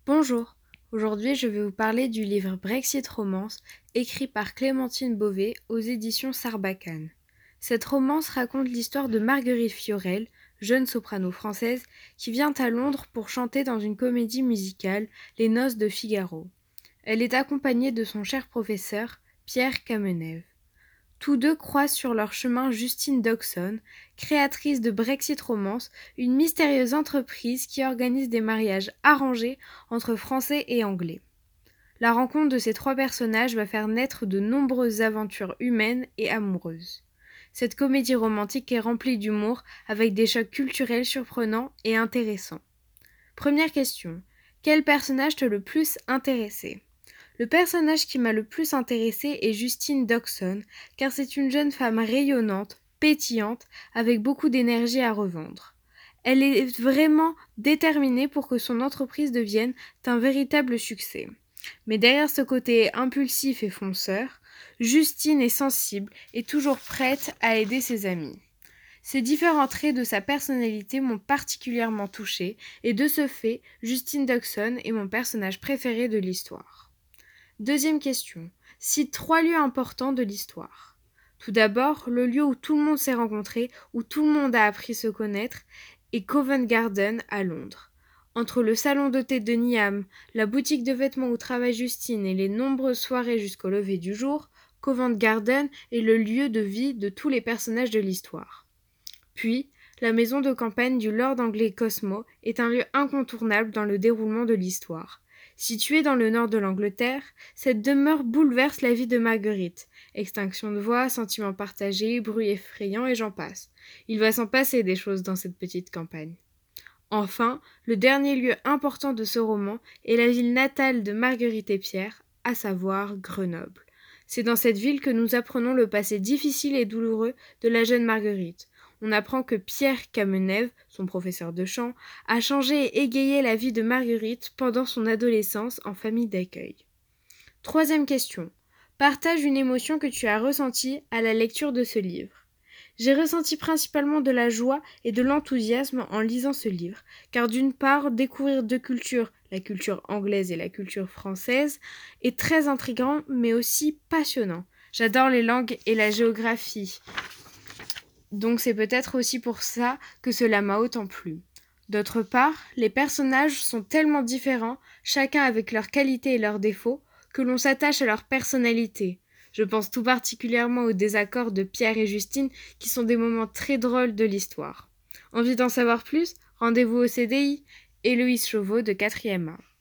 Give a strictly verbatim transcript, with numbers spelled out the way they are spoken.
Bonjour, aujourd'hui je vais vous parler du livre Brexit Romance, écrit par Clémentine Beauvais aux éditions Sarbacane. Cette romance raconte l'histoire de Marguerite Fiorel, jeune soprano française, qui vient à Londres pour chanter dans une comédie musicale, Les Noces de Figaro. Elle est accompagnée de son cher professeur, Pierre Camenève. Tous deux croisent sur leur chemin Justine Dodgson, créatrice de Brexit Romance, une mystérieuse entreprise qui organise des mariages arrangés entre Français et Anglais. La rencontre de ces trois personnages va faire naître de nombreuses aventures humaines et amoureuses. Cette comédie romantique est remplie d'humour avec des chocs culturels surprenants et intéressants. Première question. Quel personnage t'a le plus intéressé ? Le personnage qui m'a le plus intéressée est Justine Dodgson, car c'est une jeune femme rayonnante, pétillante, avec beaucoup d'énergie à revendre. Elle est vraiment déterminée pour que son entreprise devienne un véritable succès. Mais derrière ce côté impulsif et fonceur, Justine est sensible et toujours prête à aider ses amis. Ces différents traits de sa personnalité m'ont particulièrement touchée, et de ce fait, Justine Dodgson est mon personnage préféré de l'histoire. Deuxième question. Cite trois lieux importants de l'histoire. Tout d'abord, le lieu où tout le monde s'est rencontré, où tout le monde a appris à se connaître, est Covent Garden à Londres. Entre le salon de thé de Niam, la boutique de vêtements où travaille Justine et les nombreuses soirées jusqu'au lever du jour, Covent Garden est le lieu de vie de tous les personnages de l'histoire. Puis, la maison de campagne du lord anglais Cosmo est un lieu incontournable dans le déroulement de l'histoire. Située dans le nord de l'Angleterre, cette demeure bouleverse la vie de Marguerite. Extinction de voix, sentiments partagés, bruits effrayants et j'en passe. Il va s'en passer des choses dans cette petite campagne. Enfin, le dernier lieu important de ce roman est la ville natale de Marguerite et Pierre, à savoir Grenoble. C'est dans cette ville que nous apprenons le passé difficile et douloureux de la jeune Marguerite. On apprend que Pierre Camenève, son professeur de chant, a changé et égayé la vie de Marguerite pendant son adolescence en famille d'accueil. Troisième question. Partage une émotion que tu as ressentie à la lecture de ce livre. J'ai ressenti principalement de la joie et de l'enthousiasme en lisant ce livre, car d'une part, découvrir deux cultures, la culture anglaise et la culture française, est très intriguant mais aussi passionnant. J'adore les langues et la géographie. Donc c'est peut-être aussi pour ça que cela m'a autant plu. D'autre part, les personnages sont tellement différents, chacun avec leurs qualités et leurs défauts, que l'on s'attache à leur personnalité. Je pense tout particulièrement aux désaccords de Pierre et Justine, qui sont des moments très drôles de l'histoire. Envie d'en savoir plus ? Rendez-vous au C D I. Héloïse Chauveau de quatrième A.